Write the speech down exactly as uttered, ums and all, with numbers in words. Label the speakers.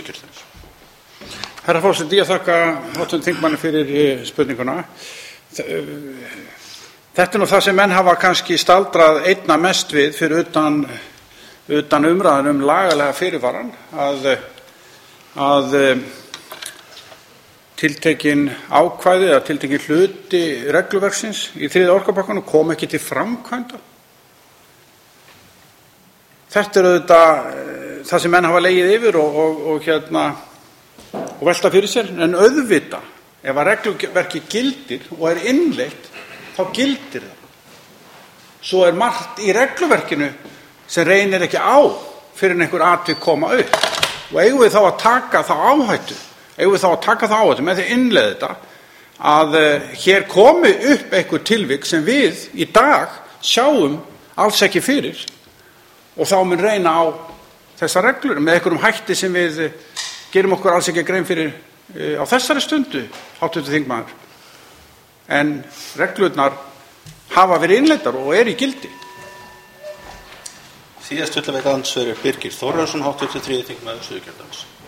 Speaker 1: Suðurkjördæmis.
Speaker 2: Herra forseti, ég þakka háttvirtum þingmanni fyrir spurninguna. Þetta er nú það sem menn hafa kannski staldrað einna mest við fyrir utan, utan umræðan um lagalega fyrirvaran að, að tiltekin ákvæði eða tiltekin hluti regluverksins í þriðja orkupakkanum kom ekki til framkvæmda. Þetta er auðvitað það sem menn hafa legið yfir og, og, og, hérna, og velta fyrir sér, en auðvitað, ef að regluverki gildir og er innleitt, þá gildir það. Svo er margt í regluverkinu sem reynir ekki á fyrir en einhver atvik koma upp. Og eigum við þá að taka þá áhættu, eigum við þá að taka þá áhættu með því að innleiða þetta, að uh, hér komi upp einhver tilvik sem við í dag sjáum alls ekki fyrir og þá mun reyna á þessar reglur með einhverjum hætti sem við gerum okkur alls ekki grein fyrir uh, á þessari stundu, háttvirtur þingmaður. En reglurnar hafa verið innleiddar og er í gildi.
Speaker 1: Síðast vill að veita andsvör Birgir Þórðarson, háttvirtur þriðji þingmaður Suðurkjördæmis.